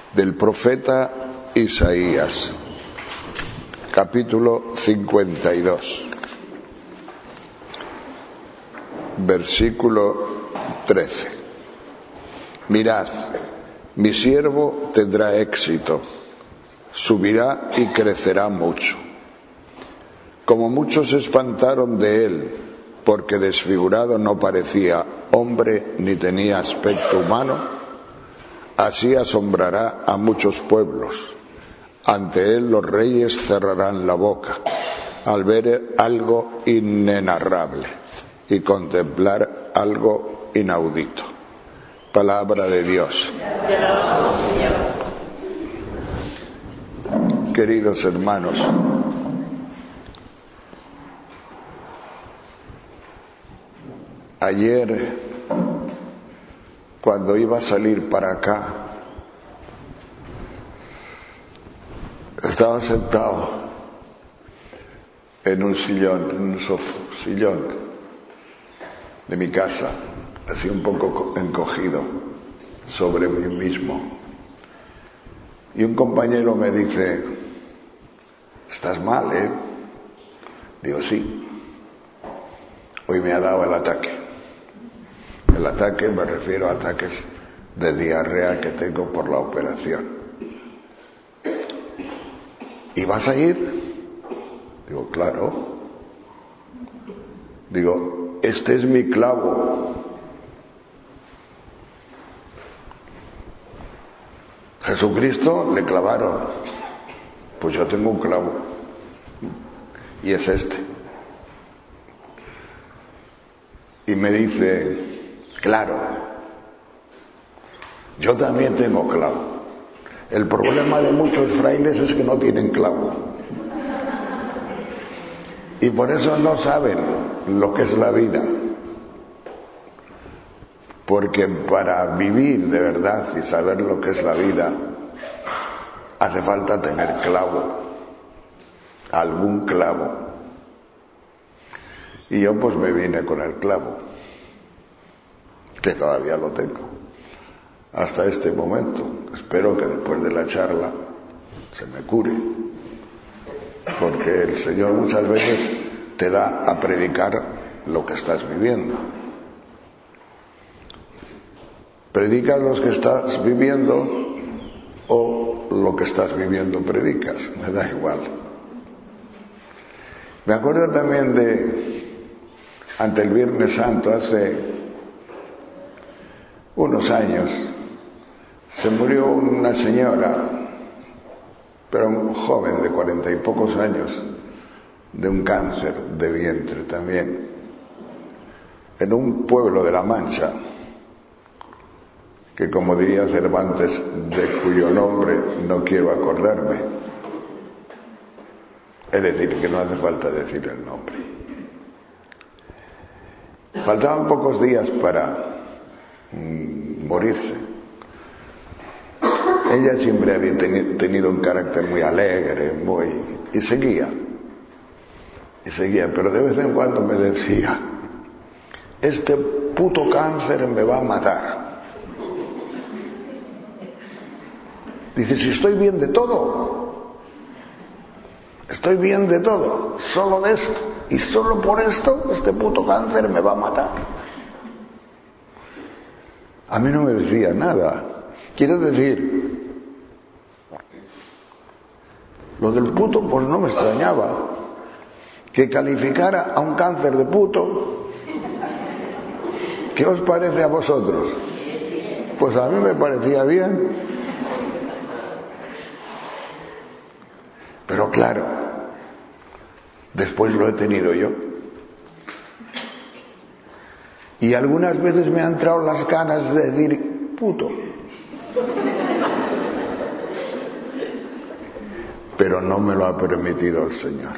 del profeta Isaías, capítulo 52, versículo 13. Mirad, mi siervo tendrá éxito, subirá y crecerá mucho. Como muchos se espantaron de él, porque desfigurado no parecía hombre ni tenía aspecto humano, así asombrará a muchos pueblos. Ante él los reyes cerrarán la boca, al ver algo inenarrable y contemplar algo inaudito. Palabra de Dios. Queridos hermanos, ayer, cuando iba a salir para acá, estaba sentado en un sillón de mi casa, así un poco encogido sobre mí mismo. Y un compañero me dice: ¿estás mal, eh? Digo, sí. Hoy me ha dado el ataque. El ataque, me refiero a ataques de diarrea que tengo por la operación. ¿Y vas a ir? Digo, claro. Digo, este es mi clavo. Jesucristo le clavaron. Pues yo tengo un clavo. Y es este. Y me dice, claro, yo también tengo clavo. El problema de muchos frailes es que no tienen clavo. Y por eso no saben lo que es la vida. Porque para vivir de verdad y saber lo que es la vida, hace falta tener clavo. Algún clavo. Y yo pues me vine con el clavo, que todavía lo tengo, hasta este momento. Espero que después de la charla se me cure, porque el Señor muchas veces te da a predicar lo que estás viviendo. ¿Predicas lo que estás viviendo o lo que estás viviendo predicas? Me da igual. Me acuerdo también ante el Viernes Santo, hace unos años, se murió una señora, pero un joven de 40 y pocos años, de un cáncer de vientre también, en un pueblo de La Mancha, que, como diría Cervantes, de cuyo nombre no quiero acordarme. Es decir, que no hace falta decir el nombre. Faltaban pocos días para morirse. Ella siempre había tenido un carácter muy alegre, y seguía, pero de vez en cuando me decía: este puto cáncer me va a matar. Dice, si estoy bien de todo, solo de esto, y solo por esto, este puto cáncer me va a matar. A mí no me decía nada. Quiero decir, lo del puto pues no me extrañaba. Que calificara a un cáncer de puto, ¿qué os parece a vosotros? Pues a mí me parecía bien. Pero claro, después lo he tenido yo. Y algunas veces me han entrado las ganas de decir puto. Pero no me lo ha permitido el Señor.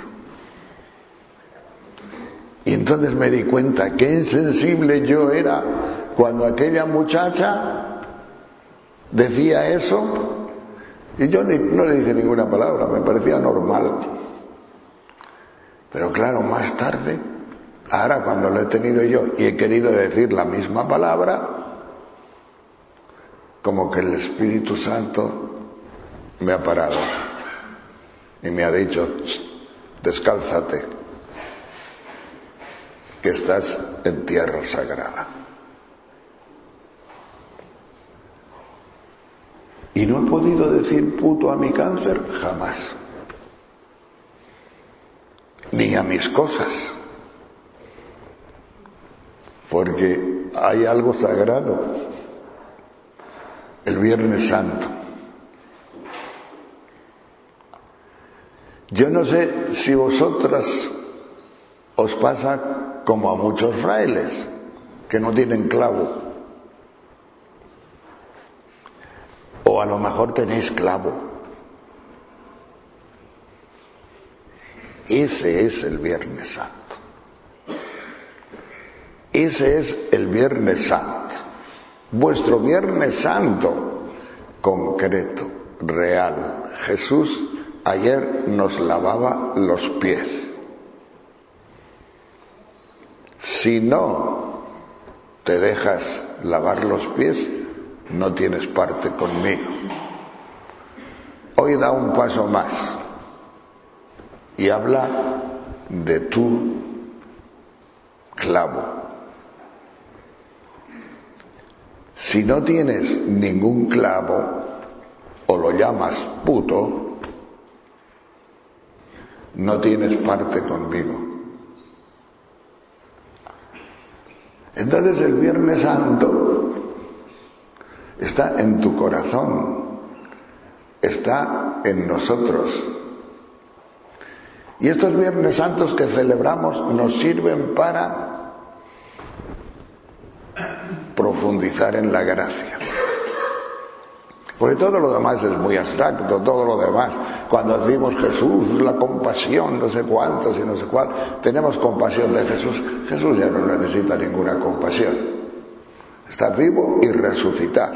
Y entonces me di cuenta qué insensible yo era cuando aquella muchacha decía eso. Y yo no le dije ninguna palabra, me parecía normal. Pero claro, más tarde, ahora cuando lo he tenido yo y he querido decir la misma palabra, como que el Espíritu Santo me ha parado y me ha dicho: descálzate, que estás en tierra sagrada. Y no he podido decir puto a mi cáncer jamás, ni a mis cosas, porque hay algo sagrado. El Viernes Santo. Yo no sé si vosotras os pasa como a muchos frailes que no tienen clavo, o a lo mejor tenéis clavo. Ese es el Viernes Santo. Ese es el Viernes Santo. Vuestro Viernes Santo concreto, real. Jesús ayer nos lavaba los pies. Si no te dejas lavar los pies, no tienes parte conmigo. Hoy da un paso más y habla de tu clavo. Si no tienes ningún clavo, o lo llamas puto, no tienes parte conmigo. Entonces el Viernes Santo está en tu corazón, está en nosotros. Y estos Viernes Santos que celebramos nos sirven para profundizar en la gracia. Porque todo lo demás es muy abstracto, todo lo demás. Cuando decimos Jesús, la compasión, no sé cuántos y no sé cuál, tenemos compasión de Jesús. Jesús ya no necesita ninguna compasión. Está vivo y resucitado.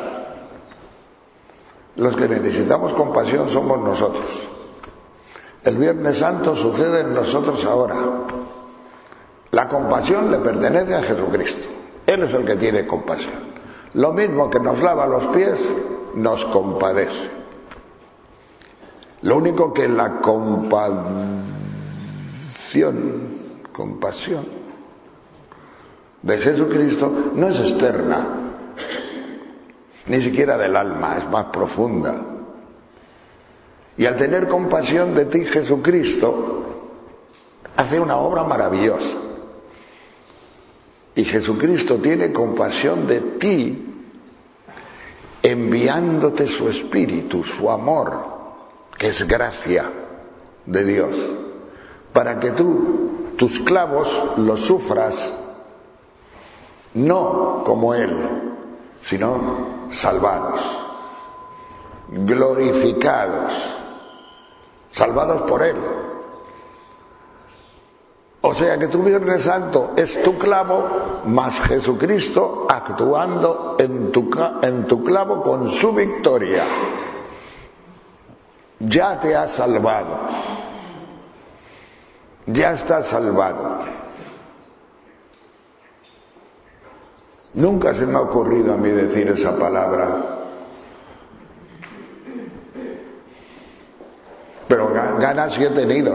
Los que necesitamos compasión somos nosotros. El Viernes Santo sucede en nosotros ahora. La compasión le pertenece a Jesucristo. Él es el que tiene compasión. Lo mismo que nos lava los pies, nos compadece. Lo único que la compasión de Jesucristo no es externa, ni siquiera del alma, es más profunda. Y al tener compasión de ti, Jesucristo hace una obra maravillosa. Y Jesucristo tiene compasión de ti, enviándote su espíritu, su amor, que es gracia de Dios, para que tú, tus clavos, los sufras, no como Él, sino salvados, glorificados, salvados por Él. O sea que tu Viernes Santo es tu clavo más Jesucristo actuando en tu clavo con su victoria. Ya te ha salvado. Ya estás salvado. Nunca se me ha ocurrido a mí decir esa palabra. Pero ganas sí he tenido,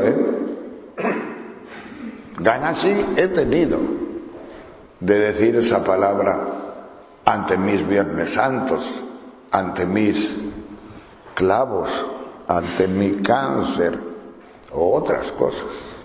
Ganas sí he tenido de decir esa palabra ante mis Viernes Santos, ante mis clavos, ante mi cáncer o otras cosas.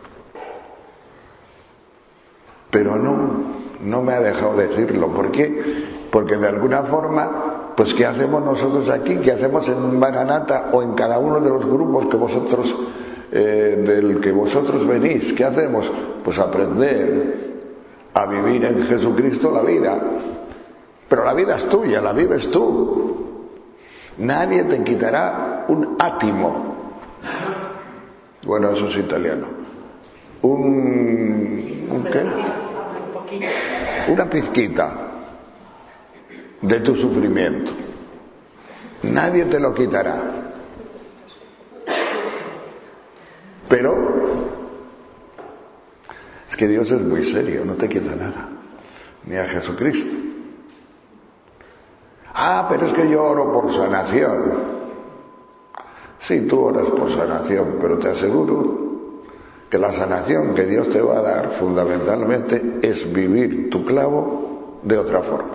Pero no me ha dejado decirlo. ¿Por qué? Porque de alguna forma, pues ¿qué hacemos nosotros aquí? ¿Qué hacemos en Maranata o en cada uno de los grupos que vosotros del que vosotros venís? ¿Qué hacemos? Pues aprender a vivir en Jesucristo la vida. Pero la vida es tuya, la vives tú. Nadie te quitará un átimo. Bueno, eso es italiano. ¿Un qué? Una pizquita de tu sufrimiento. Nadie te lo quitará. Pero es que Dios es muy serio, no te quita nada, ni a Jesucristo. Pero es que yo oro por sanación. Sí, tú oras por sanación, pero te aseguro que la sanación que Dios te va a dar fundamentalmente es vivir tu clavo de otra forma.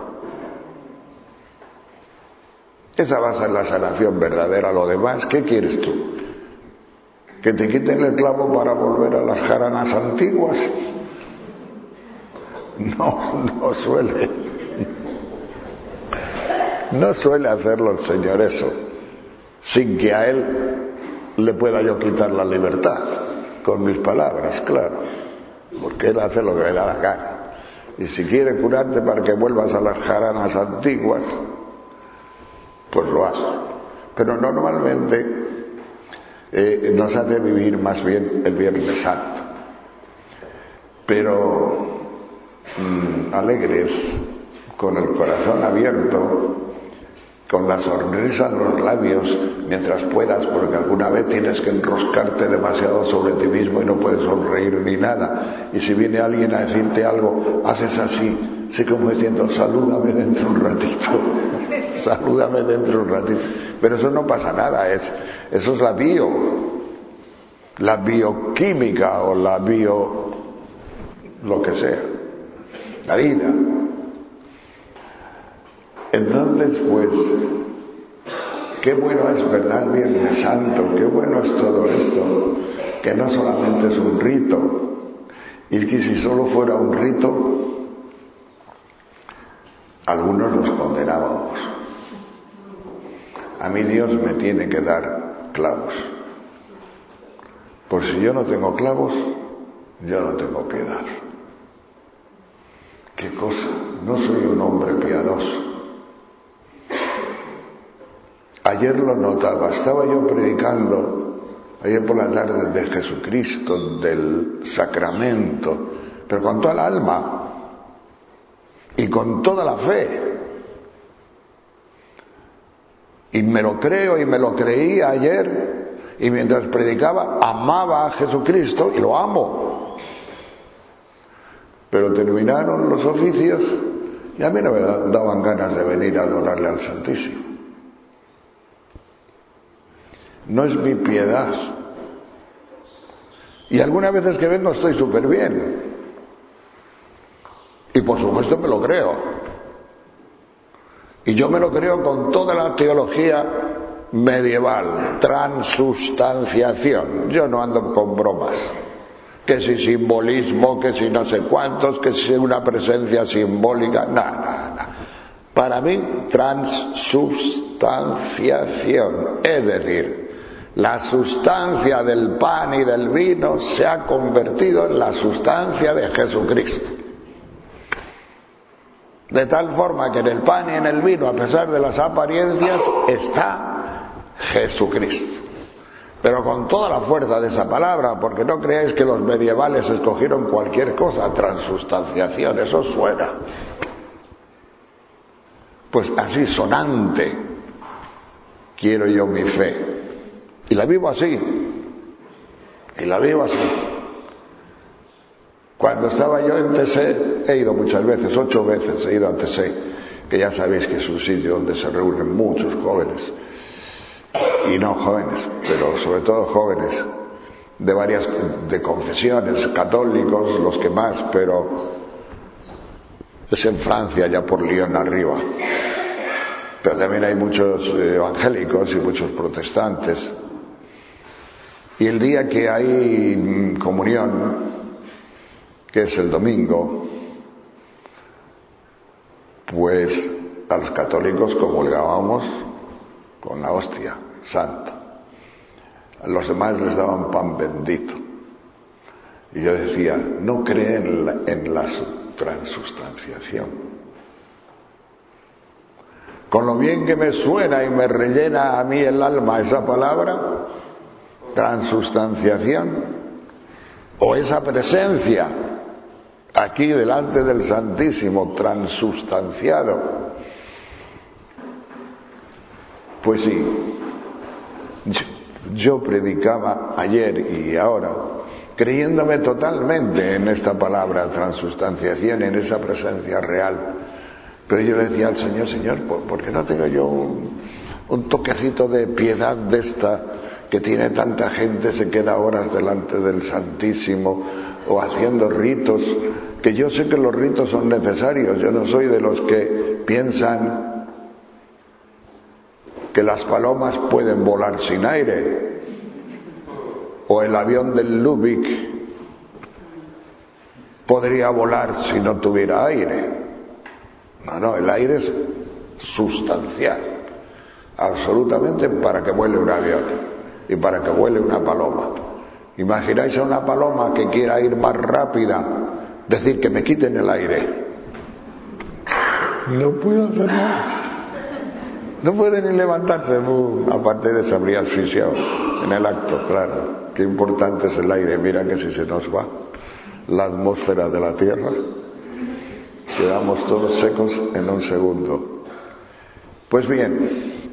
Esa va a ser la sanación verdadera. Lo demás, ¿qué quieres tú? ¿Que te quiten el clavo para volver a las jaranas antiguas? No suele. No suele hacerlo el Señor eso, sin que a Él le pueda yo quitar la libertad, con mis palabras, claro, porque Él hace lo que le da la gana. Y si quiere curarte para que vuelvas a las jaranas antiguas, pues lo hace. Pero normalmente nos hace vivir más bien el Viernes Santo. Pero alegres, con el corazón abierto, con la sonrisa en los labios mientras puedas, porque alguna vez tienes que enroscarte demasiado sobre ti mismo y no puedes sonreír ni nada. Y si viene alguien a decirte algo, haces así como diciendo, salúdame dentro de un ratito, salúdame dentro de un ratito. Pero eso no pasa nada, eso es la bioquímica o lo que sea, la vida. Entonces, pues, qué bueno es, ¿verdad?, el Viernes Santo, qué bueno es todo esto, que no solamente es un rito, y que si solo fuera un rito, algunos nos condenábamos. A mí Dios me tiene que dar clavos. Por si yo no tengo clavos, yo no tengo piedad. ¿Qué cosa? No soy un hombre piadoso. Ayer lo notaba, estaba yo predicando ayer por la tarde de Jesucristo, del sacramento, pero con toda la alma y con toda la fe. Y me lo creo y me lo creí ayer, y mientras predicaba amaba a Jesucristo y lo amo. Pero terminaron los oficios y a mí no me daban ganas de venir a adorarle al Santísimo. No es mi piedad. Y algunas veces que vengo estoy súper bien. Y por supuesto me lo creo. Y yo me lo creo con toda la teología medieval, transustanciación. Yo no ando con bromas. Que si simbolismo, que si no sé cuántos, que si una presencia simbólica, nada. Para mí, transustanciación, es decir, la sustancia del pan y del vino se ha convertido en la sustancia de Jesucristo. De tal forma que en el pan y en el vino, a pesar de las apariencias, está Jesucristo. Pero con toda la fuerza de esa palabra, porque no creáis que los medievales escogieron cualquier cosa, transustanciación, eso suena. Pues así sonante quiero yo mi fe. Y la vivo así. Cuando estaba yo en Tesé, he ido muchas veces, 8 veces he ido a Tesé, que ya sabéis que es un sitio donde se reúnen muchos jóvenes, y no jóvenes, pero sobre todo jóvenes, de confesiones, católicos, los que más, pero es en Francia, ya por Lyon arriba. Pero también hay muchos evangélicos y muchos protestantes. Y el día que hay comunión, que es el domingo, pues a los católicos comulgábamos con la hostia santa. A los demás les daban pan bendito. Y yo decía, no creen en la transustanciación. Con lo bien que me suena y me rellena a mí el alma esa palabra, transustanciación, o esa presencia aquí delante del Santísimo, transustanciado. Pues sí, yo predicaba ayer y ahora, creyéndome totalmente en esta palabra transustanciación, en esa presencia real. Pero yo le decía al Señor, ¿por qué no tengo yo un toquecito de piedad de esta que tiene tanta gente, se queda horas delante del Santísimo o haciendo ritos, que yo sé que los ritos son necesarios. Yo no soy de los que piensan que las palomas pueden volar sin aire, o el avión del Lubick podría volar si no tuviera aire. No, el aire es sustancial, absolutamente, para que vuele un avión y para que vuele una paloma. Imagináis a una paloma que quiera ir más rápida, decir que me quiten el aire. No puedo hacer nada. No puede ni levantarse, aparte de se habría asfixiado en el acto, claro. Qué importante es el aire, mira que si se nos va la atmósfera de la Tierra, quedamos todos secos en un segundo. Pues bien,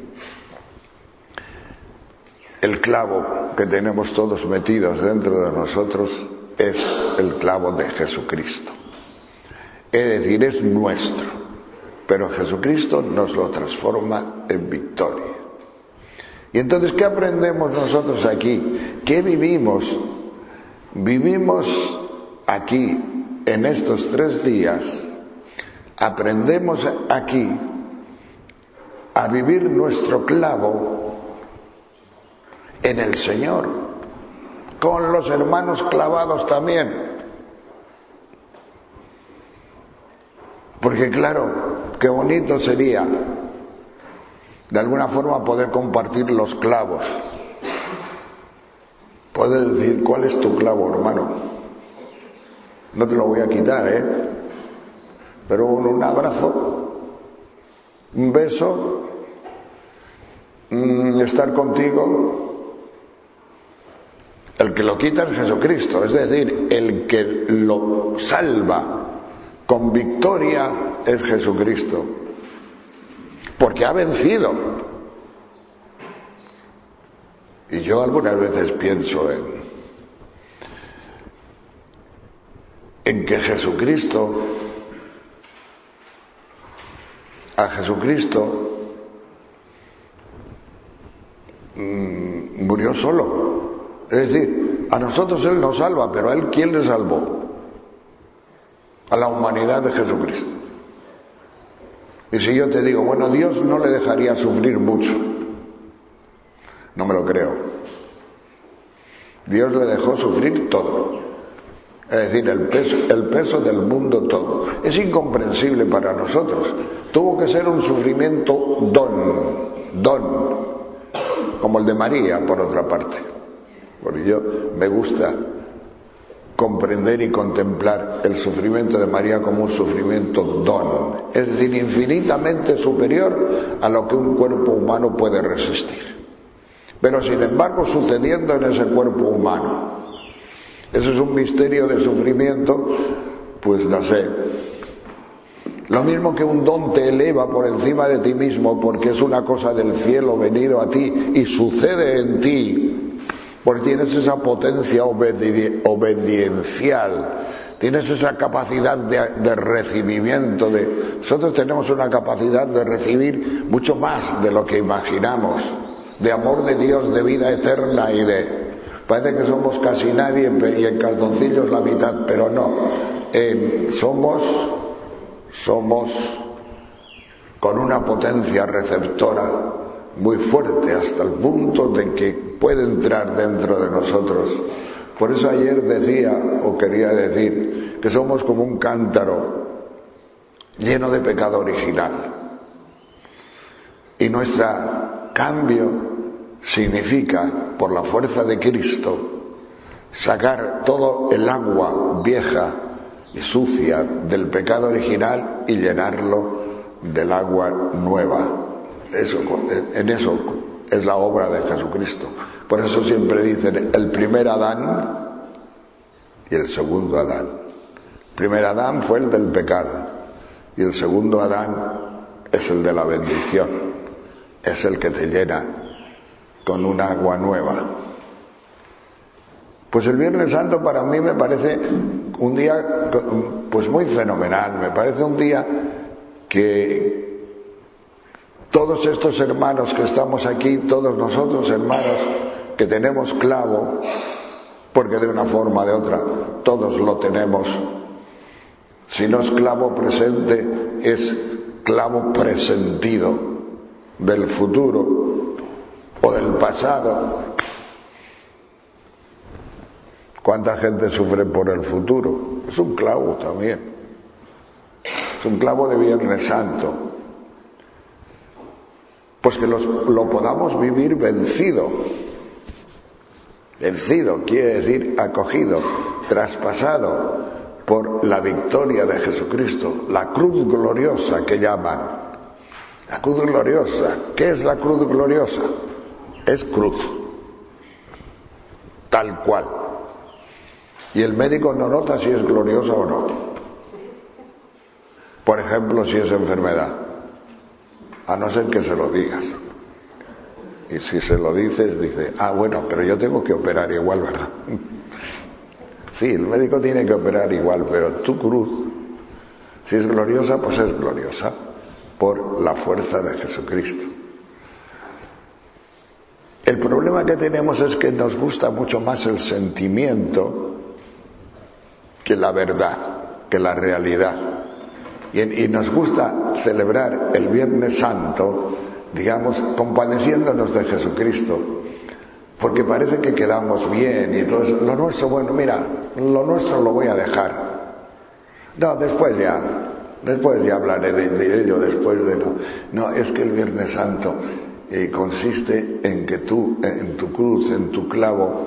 el clavo que tenemos todos metidos dentro de nosotros es el clavo de Jesucristo. Es decir, es nuestro, pero Jesucristo nos lo transforma en victoria. Y entonces, ¿qué aprendemos nosotros aquí? ¿Qué vivimos? Vivimos aquí, en estos 3 días, aprendemos aquí a vivir nuestro clavo en el Señor, con los hermanos clavados también. Porque claro, qué bonito sería de alguna forma poder compartir los clavos. Puedes decir, ¿cuál es tu clavo, hermano? No te lo voy a quitar, pero un abrazo, un beso, estar contigo. El que lo quita es Jesucristo, es decir, el que lo salva con victoria es Jesucristo, porque ha vencido. Y yo algunas veces pienso en que a Jesucristo murió solo. Es decir, a nosotros Él nos salva, pero a Él, ¿quién le salvó? A la humanidad de Jesucristo. Y si yo te digo, bueno, Dios no le dejaría sufrir mucho, no me lo creo. Dios le dejó sufrir todo. Es decir, el peso del mundo todo. Es incomprensible para nosotros. Tuvo que ser un sufrimiento don, como el de María, por otra parte. Porque yo me gusta comprender y contemplar el sufrimiento de María como un sufrimiento don, es decir, infinitamente superior a lo que un cuerpo humano puede resistir. Pero sin embargo sucediendo en ese cuerpo humano. Eso es un misterio de sufrimiento, pues no sé. Lo mismo que un don te eleva por encima de ti mismo porque es una cosa del cielo venido a ti y sucede en ti. Porque tienes esa potencia obediencial, tienes esa capacidad de recibimiento. Nosotros tenemos una capacidad de recibir mucho más de lo que imaginamos, de amor de Dios, de vida eterna parece que somos casi nadie y en calzoncillos la mitad, pero no. Somos con una potencia receptora muy fuerte hasta el punto de que puede entrar dentro de nosotros. Por eso ayer decía, o quería decir, que somos como un cántaro lleno de pecado original. Y nuestro cambio significa, por la fuerza de Cristo, sacar todo el agua vieja y sucia del pecado original y llenarlo del agua nueva. En eso es la obra de Jesucristo. Por eso siempre dicen el primer Adán y el segundo Adán. El primer Adán fue el del pecado y el segundo Adán es el de la bendición, es el que te llena con un agua nueva. Pues el Viernes Santo para mí me parece un día pues muy fenomenal. Me parece un día que todos estos hermanos que estamos aquí, todos nosotros hermanos, que tenemos clavo, porque de una forma o de otra todos lo tenemos. Si no es clavo presente, es clavo presentido del futuro o del pasado. ¿Cuánta gente sufre por el futuro? Es un clavo también. Es un clavo de Viernes Santo. Pues que lo podamos vivir vencido. Vencido quiere decir acogido, traspasado por la victoria de Jesucristo, la cruz gloriosa que llaman. La cruz gloriosa. ¿Qué es la cruz gloriosa? Es cruz. Tal cual. Y el médico no nota si es gloriosa o no. Por ejemplo, si es enfermedad. A no ser que se lo digas. Y si se lo dices, dice, bueno, pero yo tengo que operar igual, ¿verdad? Sí, el médico tiene que operar igual, pero tu cruz, si es gloriosa, pues es gloriosa, por la fuerza de Jesucristo. El problema que tenemos es que nos gusta mucho más el sentimiento que la verdad, que la realidad. Y nos gusta celebrar el Viernes Santo, digamos, compadeciéndonos de Jesucristo, porque parece que quedamos bien y todo eso. Lo nuestro, bueno, mira, lo nuestro lo voy a dejar. No, después ya hablaré de ello, después de no. No, es que el Viernes Santo consiste en que tú, en tu cruz, en tu clavo,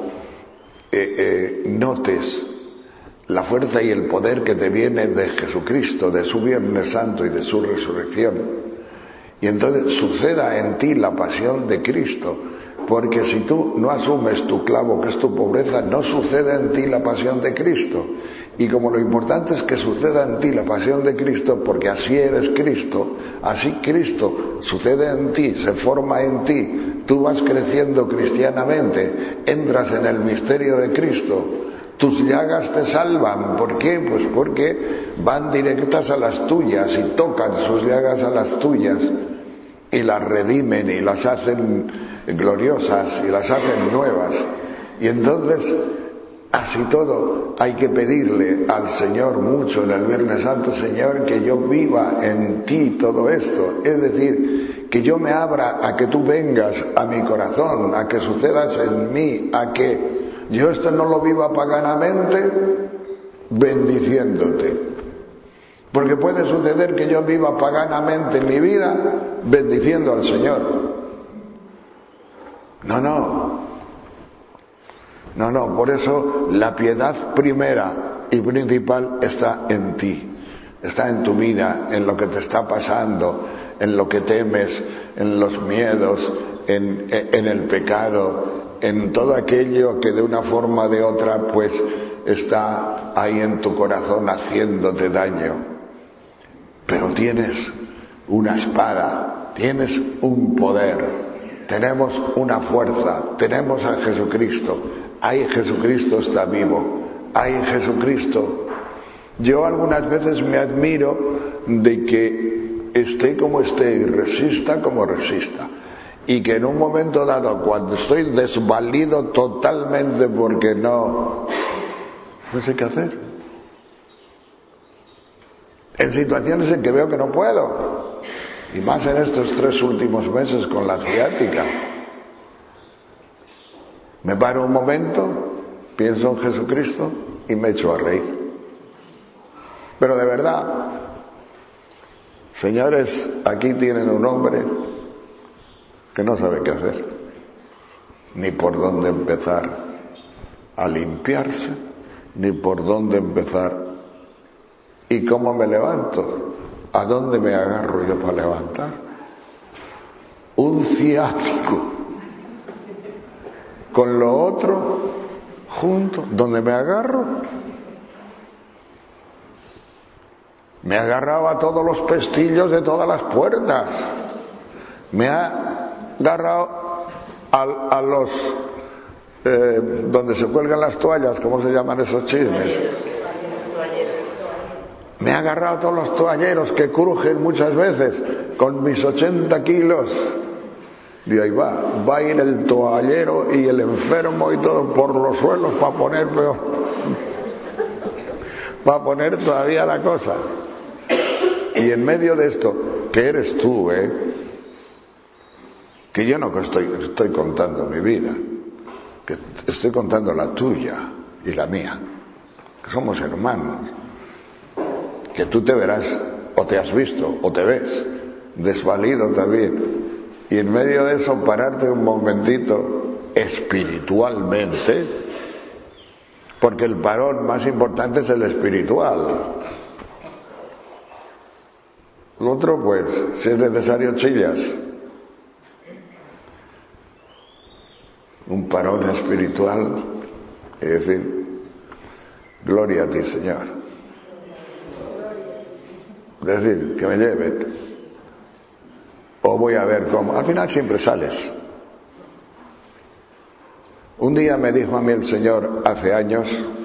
notes la fuerza y el poder que te viene de Jesucristo, de su Viernes Santo y de su resurrección. Y entonces suceda en ti la pasión de Cristo, porque si tú no asumes tu clavo, que es tu pobreza, no sucede en ti la pasión de Cristo. Y como lo importante es que suceda en ti la pasión de Cristo, porque así eres Cristo, así Cristo sucede en ti, se forma en ti, tú vas creciendo cristianamente, entras en el misterio de Cristo. Tus llagas te salvan. ¿Por qué? Pues porque van directas a las tuyas y tocan sus llagas a las tuyas y las redimen y las hacen gloriosas y las hacen nuevas. Y entonces, así todo, hay que pedirle al Señor mucho en el Viernes Santo: Señor, que yo viva en ti todo esto. Es decir, que yo me abra a que tú vengas a mi corazón, a que sucedas en mí, a que yo esto no lo viva paganamente, bendiciéndote. Porque puede suceder que yo viva paganamente mi vida bendiciendo al Señor. No, por eso la piedad primera y principal está en ti, está en tu vida, en lo que te está pasando, en lo que temes, en los miedos, en el pecado, en todo aquello que de una forma o de otra pues está ahí en tu corazón haciéndote daño. Pero tienes una espada, tienes un poder, tenemos una fuerza, tenemos a Jesucristo. Ahí Jesucristo está vivo, ahí Jesucristo. Yo algunas veces me admiro de que esté como esté y resista como resista. Y que en un momento dado, cuando estoy desvalido totalmente porque no sé qué hacer, en situaciones en que veo que no puedo, y más en estos 3 últimos meses con la ciática, me paro un momento, pienso en Jesucristo y me echo a reír. Pero de verdad, señores, aquí tienen un hombre que no sabe qué hacer, ni por dónde empezar a limpiarse, ni por dónde empezar. ¿Y cómo me levanto? ¿A dónde me agarro yo para levantar? Un ciático con lo otro junto, ¿dónde me agarro? Me agarraba a todos los pestillos de todas las puertas. Me ha agarrado a los donde se cuelgan las toallas, ¿cómo se llaman esos chismes? Me ha agarrado a todos los toalleros que crujen muchas veces con mis 80 kilos Y ahí va a ir el toallero y el enfermo y todo por los suelos para poner peor, para poner todavía la cosa. Y en medio de esto, que eres tú, que yo no estoy contando mi vida, que estoy contando la tuya y la mía, que somos hermanos, que tú te verás, o te has visto, o te ves desvalido también, y en medio de eso pararte un momentito espiritualmente, porque el parón más importante es el espiritual. Lo otro, pues, si es necesario, chillas. Un parón espiritual, es decir, gloria a ti, Señor. Es decir, que me lleven. O voy a ver cómo. Al final siempre sales. Un día me dijo a mí el Señor, hace años,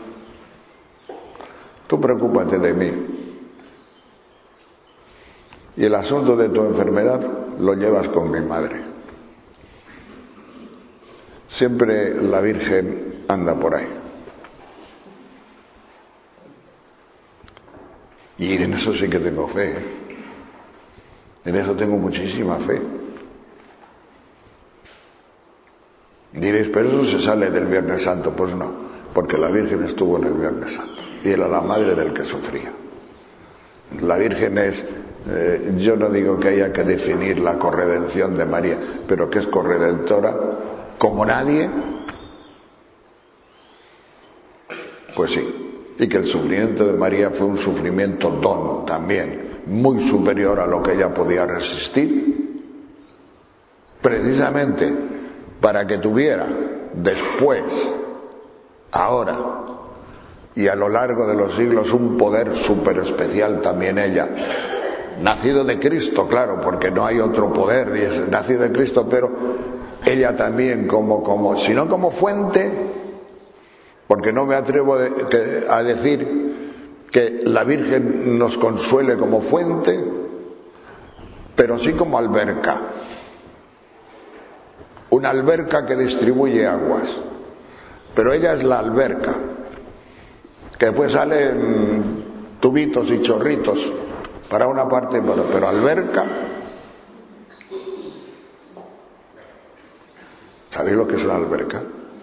tú preocúpate de mí. Y el asunto de tu enfermedad lo llevas con mi madre. Siempre la Virgen anda por ahí. Y en eso sí que tengo fe. En eso tengo muchísima fe. Diréis, pero eso se sale del Viernes Santo. Pues no, porque la Virgen estuvo en el Viernes Santo y era la madre del que sufría. La Virgen es, yo no digo que haya que definir la corredención de María, pero que es corredentora como nadie, pues sí. Y que el sufrimiento de María fue un sufrimiento don también, muy superior a lo que ella podía resistir, precisamente para que tuviera después, ahora y a lo largo de los siglos un poder súper especial también ella, nacido de Cristo, claro, porque no hay otro poder, y es nacido de Cristo, pero ella también si no como fuente, porque no me atrevo a decir que la Virgen nos consuele como fuente, pero sí como alberca. Una alberca que distribuye aguas, pero ella es la alberca, que después salen tubitos y chorritos para una parte, pero alberca. ¿Sabéis lo que es una alberca?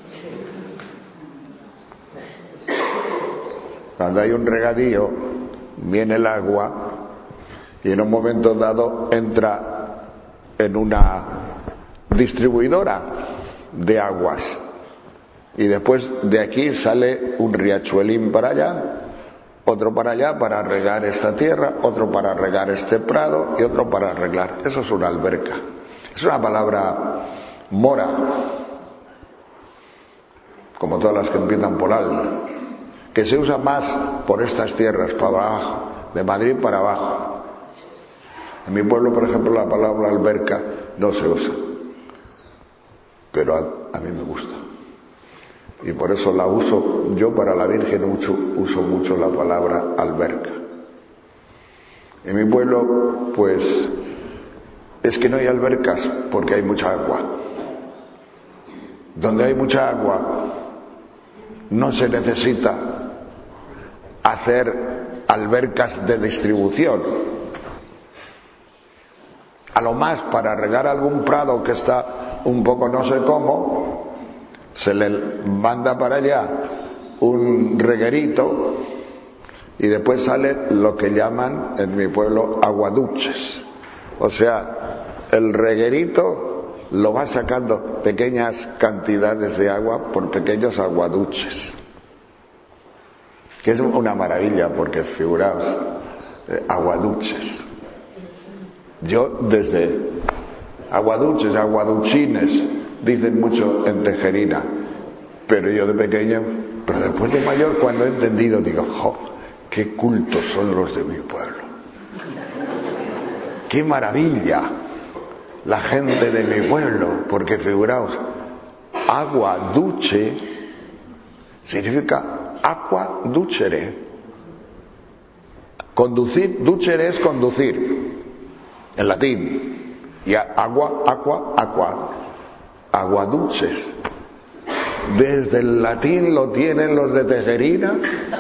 Cuando hay un regadío, viene el agua y en un momento dado entra en una distribuidora de aguas y después de aquí sale un riachuelín para allá, otro para allá para regar esta tierra, otro para regar este prado y otro para arreglar. Eso es una alberca. Es una palabra mora, como todas las que empiezan por al, que se usa más por estas tierras para abajo, de Madrid para abajo. En mi pueblo, por ejemplo, la palabra alberca no se usa, pero a mí me gusta. Y por eso la uso, yo para la Virgen uso mucho la palabra alberca. En mi pueblo, pues, es que no hay albercas porque hay mucha agua. Donde hay mucha agua, no se necesita hacer albercas de distribución. A lo más para regar algún prado que está un poco no sé cómo, se le manda para allá un reguerito y después sale lo que llaman en mi pueblo aguaduches. O sea, el reguerito lo va sacando pequeñas cantidades de agua por pequeños aguaduches. Que es una maravilla, porque figuraos, aguaduches. Yo desde aguaduches, aguaduchines, dicen mucho en tejerina, pero yo de pequeño, pero después de mayor, cuando he entendido, digo, ¡jo! ¡Qué cultos son los de mi pueblo! ¡Qué maravilla la gente de mi pueblo! Porque figuraos, aguaduche significa aqua ducere. Conducir, ducere es conducir, en latín. Y aguaduces. Desde el latín lo tienen los de Tejerina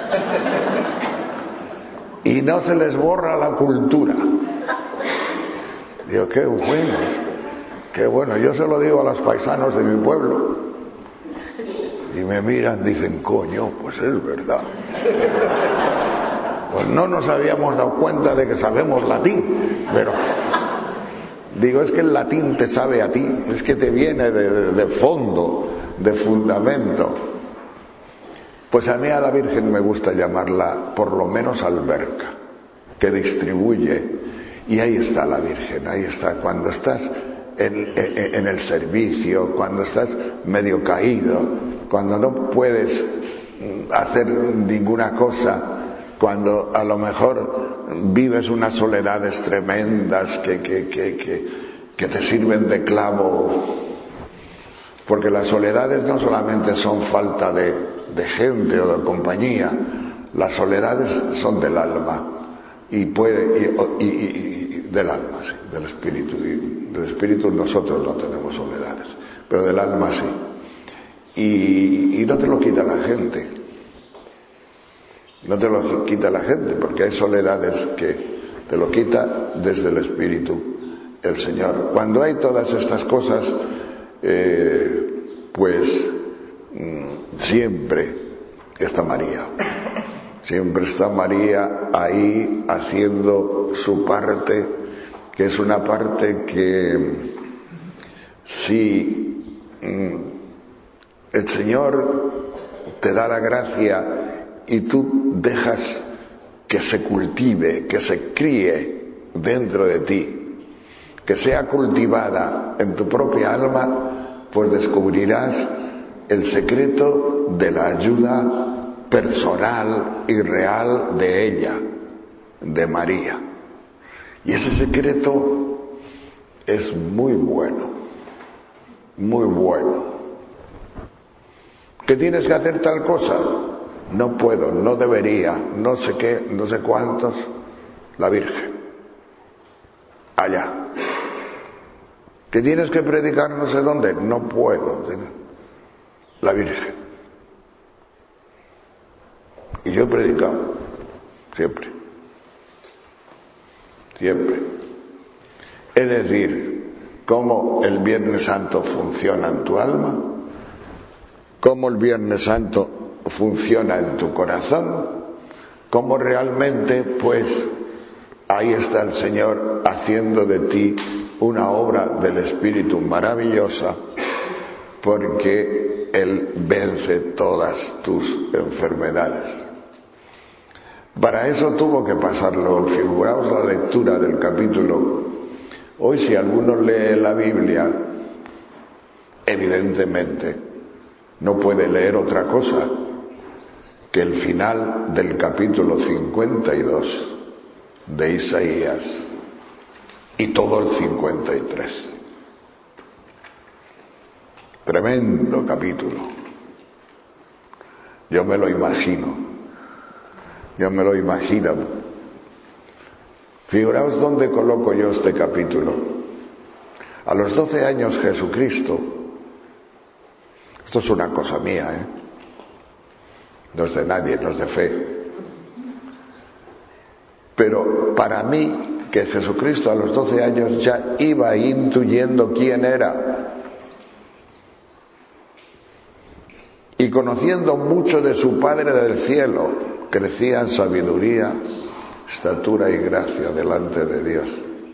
y no se les borra la cultura. Digo, qué bueno. Yo se lo digo a los paisanos de mi pueblo y me miran, dicen, coño, pues es verdad. Pues no nos habíamos dado cuenta de que sabemos latín, pero digo, es que el latín te sabe a ti, es que te viene de fondo, de fundamento. Pues a mí a la Virgen me gusta llamarla por lo menos alberca, que distribuye, y ahí está la Virgen, ahí está, cuando estás en el servicio, cuando estás medio caído, cuando no puedes hacer ninguna cosa, cuando a lo mejor vives unas soledades tremendas que te sirven de clavo, porque las soledades no solamente son falta de gente o de compañía, las soledades son del alma y del alma, sí, del espíritu. Y del espíritu nosotros no tenemos soledades, pero del alma sí. Y no te lo quita la gente. No te lo quita la gente, porque hay soledades que te lo quita desde el espíritu el Señor. Cuando hay todas estas cosas, pues siempre está María. Siempre está María ahí haciendo su parte, que es una parte que si el Señor te da la gracia y tú dejas que se cultive, que se críe dentro de ti, que sea cultivada en tu propia alma, pues descubrirás el secreto de la ayuda personal y real de ella, de María. Y ese secreto es muy bueno, muy bueno. ¿Que tienes que hacer tal cosa? No puedo, no debería, no sé qué, no sé cuántos. La Virgen. Allá. ¿Que tienes que predicar no sé dónde? No puedo. La Virgen. Y yo he predicado. Siempre. Siempre. Es decir, cómo el Viernes Santo funciona en tu alma, cómo el Viernes Santo funciona en tu corazón, cómo realmente, pues, ahí está el Señor haciendo de ti una obra del Espíritu maravillosa, porque Él vence todas tus enfermedades. Para eso tuvo que pasarlo. Figuraos la lectura del capítulo. Hoy, si alguno lee la Biblia, evidentemente no puede leer otra cosa que el final del capítulo 52 de Isaías y todo el 53. Tremendo capítulo. Yo me lo imagino. Figuraos dónde coloco yo este capítulo. A los 12 años Jesucristo, esto es una cosa mía, no es de nadie, no es de fe, pero para mí que Jesucristo a los 12 años ya iba intuyendo quién era y conociendo mucho de su Padre del cielo, crecía en sabiduría, estatura y gracia delante de Dios.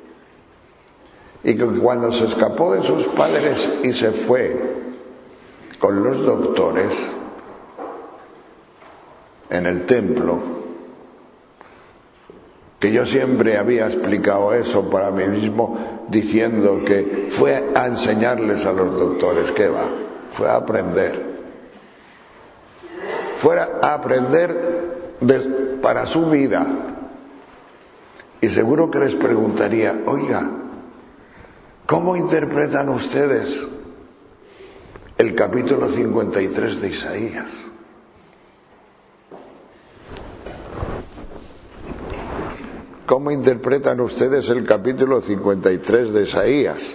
Y que cuando se escapó de sus padres y se fue con los doctores en el templo, que yo siempre había explicado eso para mí mismo, diciendo que fue a enseñarles a los doctores, ¿qué va? Fue a aprender. Fuera a aprender para su vida. Y seguro que les preguntaría, oiga, ¿cómo interpretan ustedes el capítulo 53 de Isaías? ¿cómo interpretan ustedes el capítulo 53 de Isaías?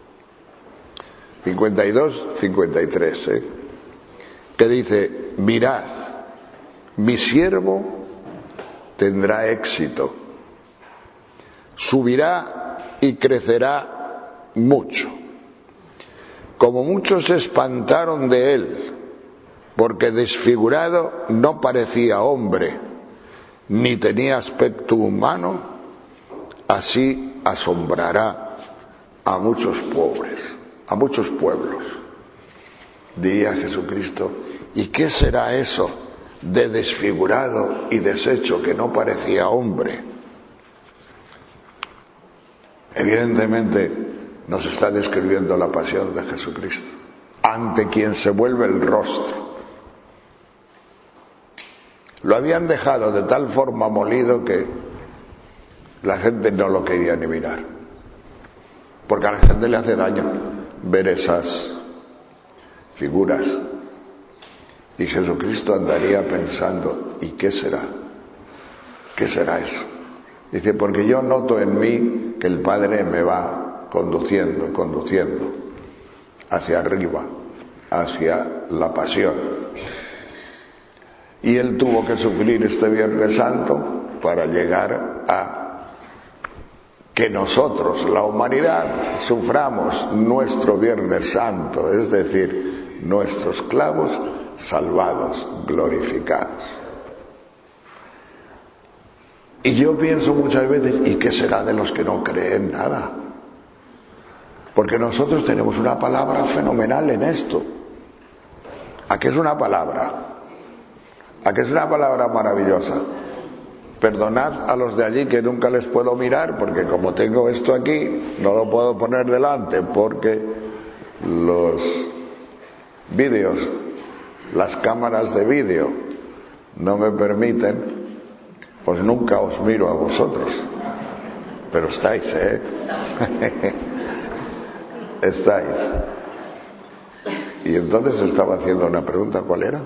52, 53, que dice: mirad, mi siervo tendrá éxito, subirá y crecerá mucho. Como muchos se espantaron de él, porque desfigurado no parecía hombre, ni tenía aspecto humano, así asombrará a muchos pobres, a muchos pueblos. Diría Jesucristo: ¿y qué será eso de desfigurado y deshecho que no parecía hombre? Evidentemente nos está describiendo la pasión de Jesucristo, ante quien se vuelve el rostro. Lo habían dejado de tal forma molido que la gente no lo quería ni mirar, porque a la gente le hace daño ver esas figuras. Y Jesucristo andaría pensando: ¿y qué será? ¿Qué será eso? Dice: porque yo noto en mí que el Padre me va conduciendo hacia arriba, hacia la pasión. Y Él tuvo que sufrir este Viernes Santo para llegar a que nosotros, la humanidad, suframos nuestro Viernes Santo, es decir, nuestros clavos salvados, glorificados. Y yo pienso muchas veces: ¿y qué será de los que no creen nada? Porque nosotros tenemos una palabra fenomenal en esto. ¿A qué es una palabra? ¿A qué es una palabra maravillosa? Perdonad a los de allí que nunca les puedo mirar, porque como tengo esto aquí, no lo puedo poner delante, porque los vídeos, las cámaras de vídeo no me permiten, pues nunca os miro a vosotros. Pero estáis, estáis. Y entonces estaba haciendo una pregunta: ¿cuál era?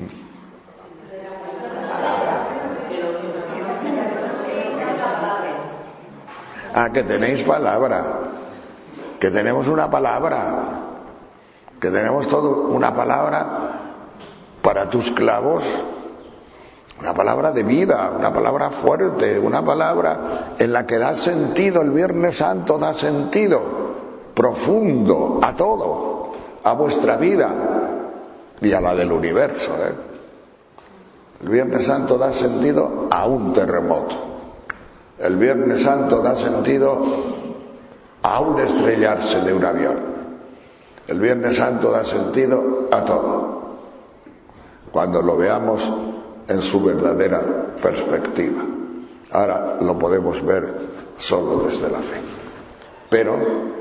Que tenéis palabra, que tenemos una palabra, que tenemos todo una palabra para tus clavos, una palabra de vida, una palabra fuerte, una palabra en la que da sentido. El Viernes Santo da sentido profundo a todo, a vuestra vida y a la del universo. El Viernes Santo da sentido a un terremoto. El Viernes Santo da sentido a un estrellarse de un avión. El Viernes Santo da sentido a todo, cuando lo veamos en su verdadera perspectiva. Ahora lo podemos ver solo desde la fe, pero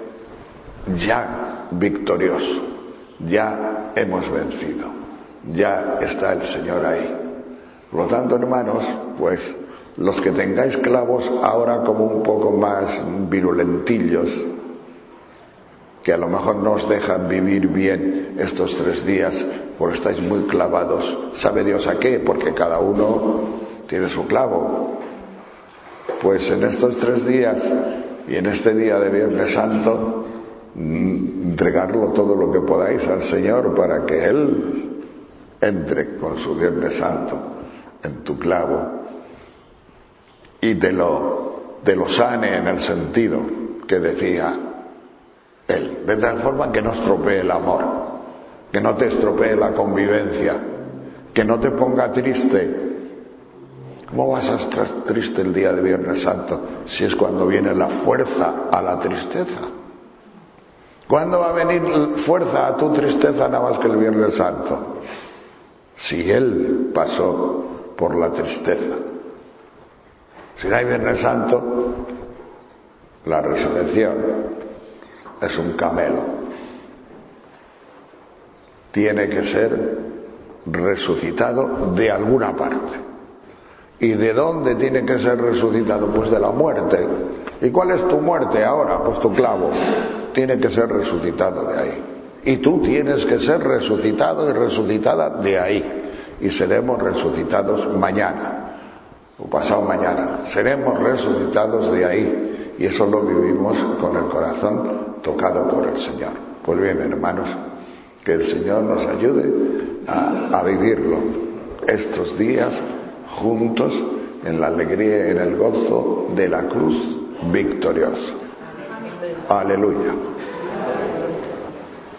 ya victorioso, ya hemos vencido, ya está el Señor ahí. Por lo tanto, hermanos, pues los que tengáis clavos ahora como un poco más virulentillos, que a lo mejor no os dejan vivir bien estos 3 días porque estáis muy clavados, ¿sabe Dios a qué? Porque cada uno tiene su clavo. Pues en estos 3 días y en este día de Viernes Santo, entregarlo todo lo que podáis al Señor para que Él entre con su Viernes Santo en tu clavo y te lo sane en el sentido que decía Él, de tal forma que no estropee el amor, que no te estropee la convivencia, que no te ponga triste. ¿Cómo vas a estar triste el día de Viernes Santo si es cuando viene la fuerza a la tristeza? ¿Cuándo va a venir fuerza a tu tristeza nada más que el Viernes Santo? Si Él pasó por la tristeza. Si no hay Viernes Santo, la resurrección es un camelo. Tiene que ser resucitado de alguna parte. ¿Y de dónde tiene que ser resucitado? Pues de la muerte. ¿Y cuál es tu muerte ahora? Pues tu clavo. Tiene que ser resucitado de ahí. Y tú tienes que ser resucitado y resucitada de ahí. Y seremos resucitados mañana. o pasado mañana, seremos resucitados de ahí, y eso lo vivimos con el corazón tocado por el Señor. Pues bien, hermanos, que el Señor nos ayude a vivirlo estos días juntos en la alegría y en el gozo de la cruz victoriosa. Aleluya.